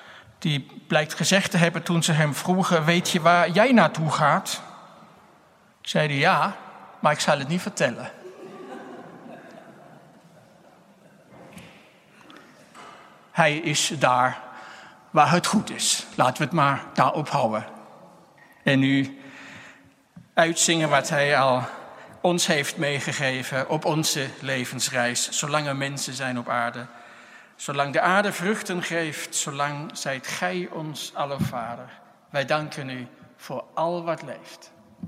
Die blijkt gezegd te hebben toen ze hem vroegen: weet je waar jij naartoe gaat? Zei hij: ja, maar ik zal het niet vertellen. Hij is daar waar het goed is. Laten we het maar daarop houden. En nu uitzingen wat hij al ons heeft meegegeven op onze levensreis. Zolang er mensen zijn op aarde. Zolang de aarde vruchten geeft, zolang zijt gij ons aller Vader. Wij danken u voor al wat leeft.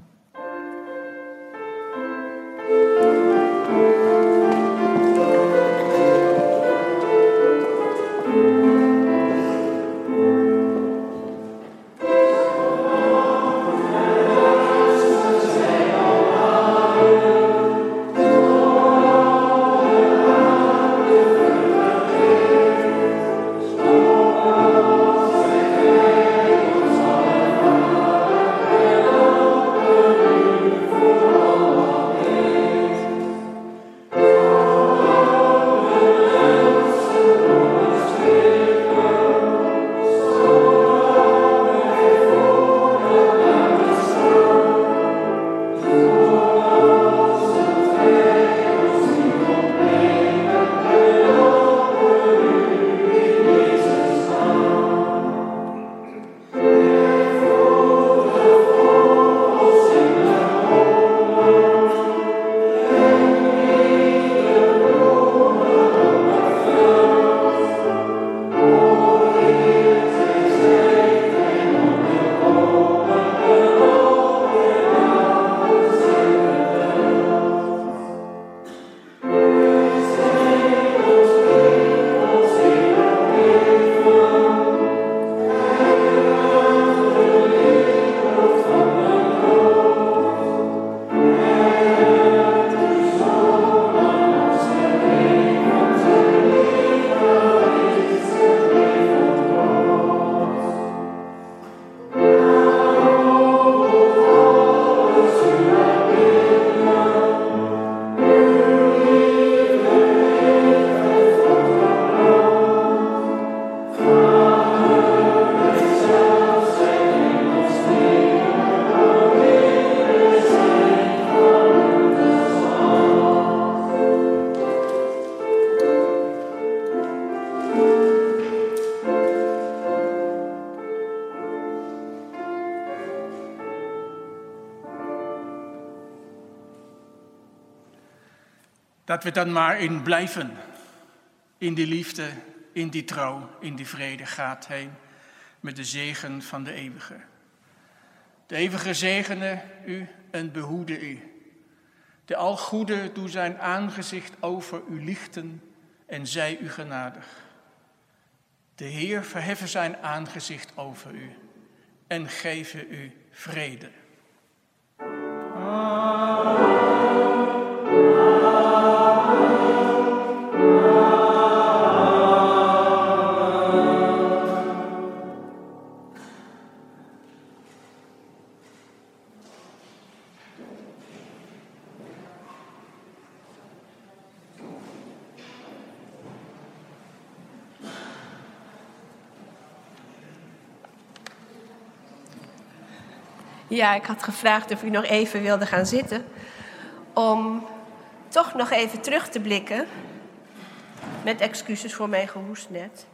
Dat we dan maar in blijven. In die liefde, in die trouw, in die vrede gaat heen. Met de zegen van de eeuwige. De eeuwige zegene u en behoede u. De algoede doe zijn aangezicht over u lichten en zij u genadig. De Heer verheffen zijn aangezicht over u en geven u vrede. Ja, ik had gevraagd of u nog even wilde gaan zitten om toch nog even terug te blikken, met excuses voor mijn gehoest net,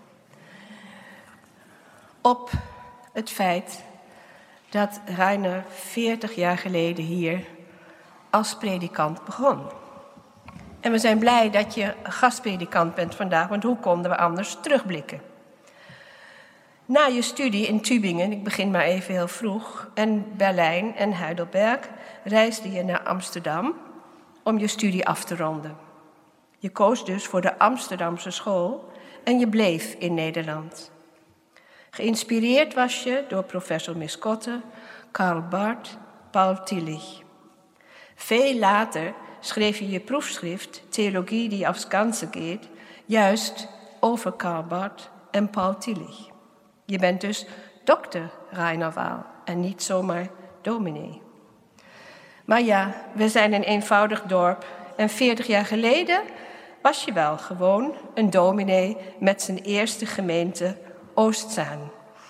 op het feit dat Rainer 40 jaar geleden hier als predikant begon. En we zijn blij dat je gastpredikant bent vandaag, want hoe konden we anders terugblikken? Na je studie in Tübingen, ik begin maar even heel vroeg, en Berlijn en Heidelberg, reisde je naar Amsterdam om je studie af te ronden. Je koos dus voor de Amsterdamse school en je bleef in Nederland. Geïnspireerd was je door professor Miskotte, Karl Barth, Paul Tillich. Veel later schreef je je proefschrift Theologie die aufs Ganze geht, juist over Karl Barth en Paul Tillich. Je bent dus dokter Rainer Waal en niet zomaar dominee. Maar ja, we zijn een eenvoudig dorp en 40 jaar geleden was je wel gewoon een dominee met zijn eerste gemeente Oostzaan.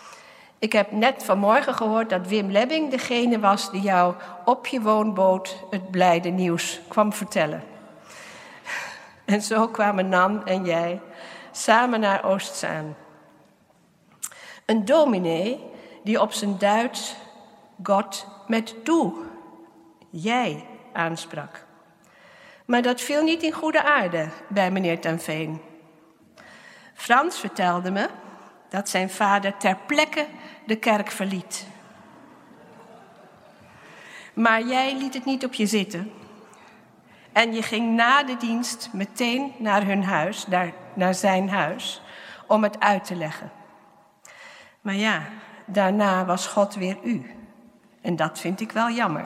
Ik heb net vanmorgen gehoord dat Wim Lebbing degene was die jou op je woonboot het blijde nieuws kwam vertellen. En zo kwamen Nan en jij samen naar Oostzaan. Een dominee die op zijn Duits God met du, jij, aansprak. Maar dat viel niet in goede aarde bij meneer ten Veen. Frans vertelde me dat zijn vader ter plekke de kerk verliet. Maar jij liet het niet op je zitten. En je ging na de dienst meteen naar hun huis, naar zijn huis, om het uit te leggen. Maar ja, daarna was God weer u. En dat vind ik wel jammer.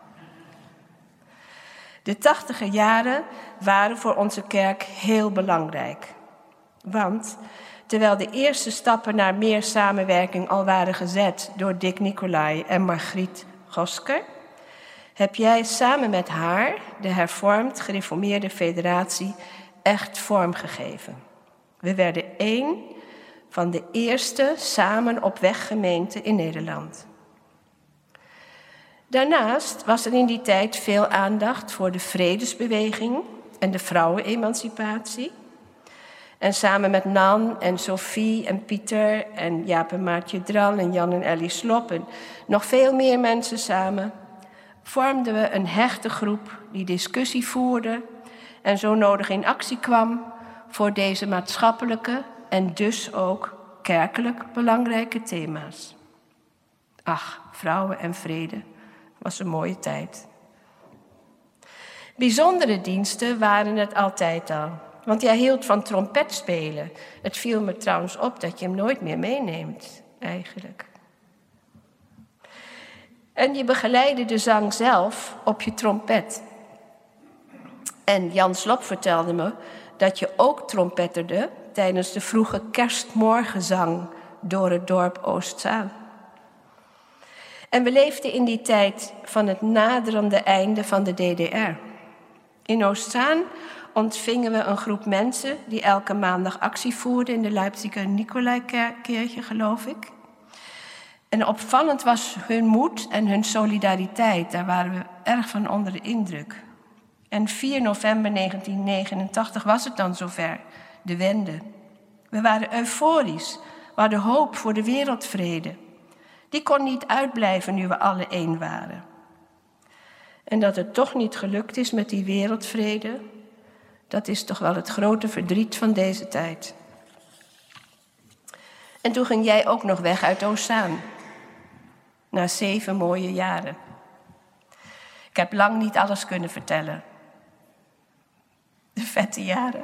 De 80er jaren waren voor onze kerk heel belangrijk. Want terwijl de eerste stappen naar meer samenwerking al waren gezet door Dick Nicolai en Margriet Gosker, heb jij samen met haar de hervormd gereformeerde federatie echt vormgegeven. We werden één van de eerste samen op weg gemeenten in Nederland. Daarnaast was er in die tijd veel aandacht voor de vredesbeweging en de vrouwenemancipatie. En samen met Nan en Sophie en Pieter en Jaap en Maartje Dral en Jan en Ellie Slop en nog veel meer mensen samen vormden we een hechte groep die discussie voerde en zo nodig in actie kwam voor deze maatschappelijke en dus ook kerkelijk belangrijke thema's. Ach, vrouwen en vrede was een mooie tijd. Bijzondere diensten waren het altijd al. Want jij hield van trompet spelen. Het viel me trouwens op dat je hem nooit meer meeneemt, eigenlijk. En je begeleidde de zang zelf op je trompet. En Jan Slop vertelde me dat je ook trompetterde tijdens de vroege kerstmorgenzang door het dorp Oostzaan. En we leefden in die tijd van het naderende einde van de DDR. In Oostzaan ontvingen we een groep mensen die elke maandag actie voerden in de Leipziger Nicolai-kerkje, geloof ik. En opvallend was hun moed en hun solidariteit. Daar waren we erg van onder de indruk. En 4 november 1989 was het dan zover, de wende. We waren euforisch, we hadden hoop voor de wereldvrede. Die kon niet uitblijven nu we alle één waren. En dat het toch niet gelukt is met die wereldvrede, dat is toch wel het grote verdriet van deze tijd. En toen ging jij ook nog weg uit Oostzaan. Na 7 mooie jaren. Ik heb lang niet alles kunnen vertellen. De vette jaren.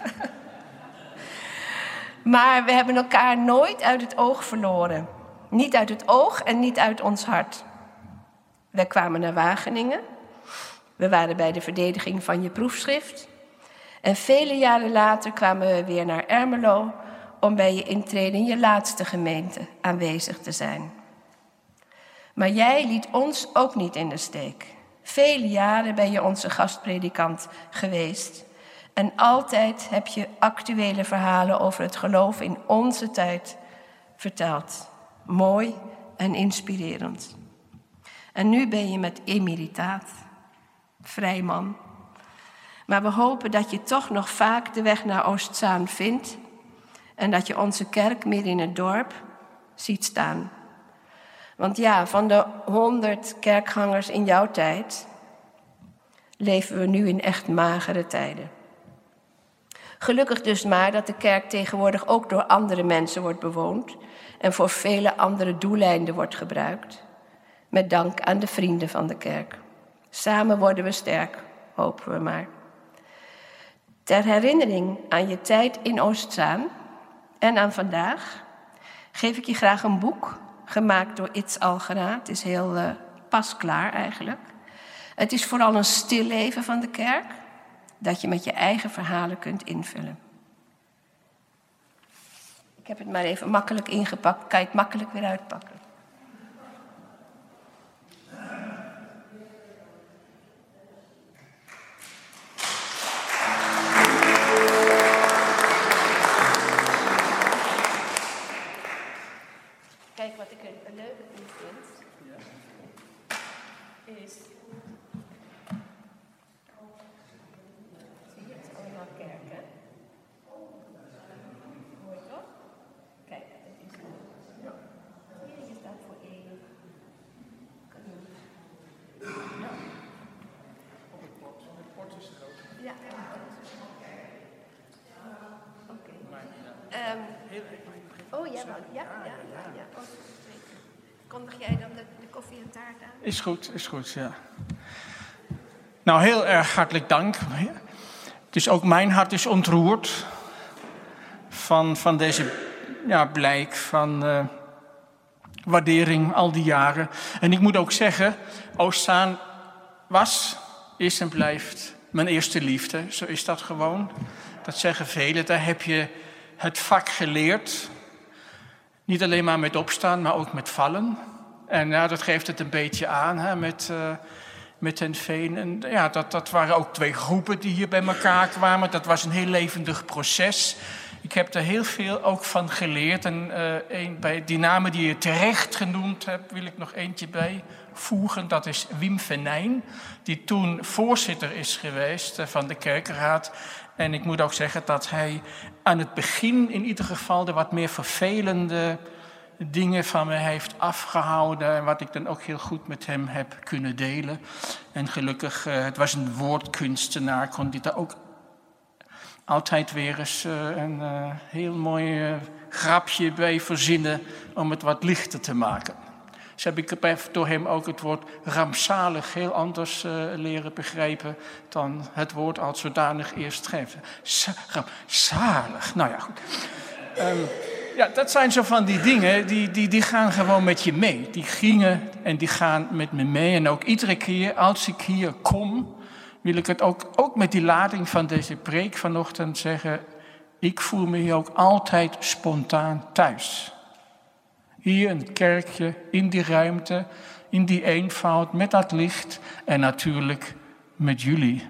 Maar we hebben elkaar nooit uit het oog verloren. Niet uit het oog en niet uit ons hart. Wij kwamen naar Wageningen. We waren bij de verdediging van je proefschrift. En vele jaren later kwamen we weer naar Ermelo om bij je intrede in je laatste gemeente aanwezig te zijn. Maar jij liet ons ook niet in de steek. Vele jaren ben je onze gastpredikant geweest. En altijd heb je actuele verhalen over het geloof in onze tijd verteld. Mooi en inspirerend. En nu ben je met emeritaat, vrijman. Maar we hopen dat je toch nog vaak de weg naar Oostzaan vindt en dat je onze kerk midden in het dorp ziet staan. Want ja, van de 100 kerkgangers in jouw tijd leven we nu in echt magere tijden. Gelukkig dus maar dat de kerk tegenwoordig ook door andere mensen wordt bewoond en voor vele andere doeleinden wordt gebruikt. Met dank aan de vrienden van de kerk. Samen worden we sterk, hopen we maar. Ter herinnering aan je tijd in Oostzaan en aan vandaag geef ik je graag een boek, gemaakt door Its Algera. Het is heel pasklaar eigenlijk. Het is vooral een stilleven van de kerk, dat je met je eigen verhalen kunt invullen. Ik heb het maar even makkelijk ingepakt, kan je het makkelijk weer uitpakken. Kijk wat ik Oh ja, ja. Oh, kondig jij dan de koffie en taart aan? Is goed, ja. Nou, heel erg hartelijk dank. Dus ook mijn hart is ontroerd van deze blijk van waardering al die jaren. En ik moet ook zeggen, Oostzaan was, is en blijft mijn eerste liefde. Zo is dat gewoon. Dat zeggen velen. Daar heb je het vak geleerd. Niet alleen maar met opstaan, maar ook met vallen. En dat geeft het een beetje aan met Ten Veen. En dat waren ook 2 groepen die hier bij elkaar kwamen. Dat was een heel levendig proces. Ik heb er heel veel ook van geleerd. En bij die namen die je terecht genoemd hebt, wil ik nog eentje bijvoegen. Dat is Wim Venijn, die toen voorzitter is geweest van de kerkenraad. En ik moet ook zeggen dat hij aan het begin in ieder geval de wat meer vervelende dingen van me heeft afgehouden. En wat ik dan ook heel goed met hem heb kunnen delen. En gelukkig, het was een woordkunstenaar, kon hij daar ook altijd weer eens een heel mooi grapje bij verzinnen om het wat lichter te maken. Dus heb ik door hem ook het woord rampzalig heel anders leren begrijpen dan het woord als zodanig eerst geeft. Rampzalig, nou ja, goed. Dat zijn zo van die dingen, die gaan gewoon met je mee. Die gingen en die gaan met me mee. En ook iedere keer als ik hier kom, wil ik het ook met die lading van deze preek vanochtend zeggen. Ik voel me hier ook altijd spontaan thuis. Hier in het kerkje, in die ruimte, in die eenvoud, met dat licht en natuurlijk met jullie.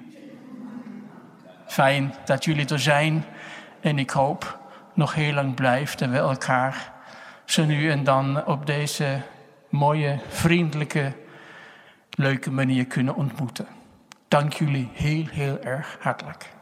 Fijn dat jullie er zijn en ik hoop nog heel lang blijft en we elkaar zo nu en dan op deze mooie, vriendelijke, leuke manier kunnen ontmoeten. Dank jullie heel, heel erg hartelijk.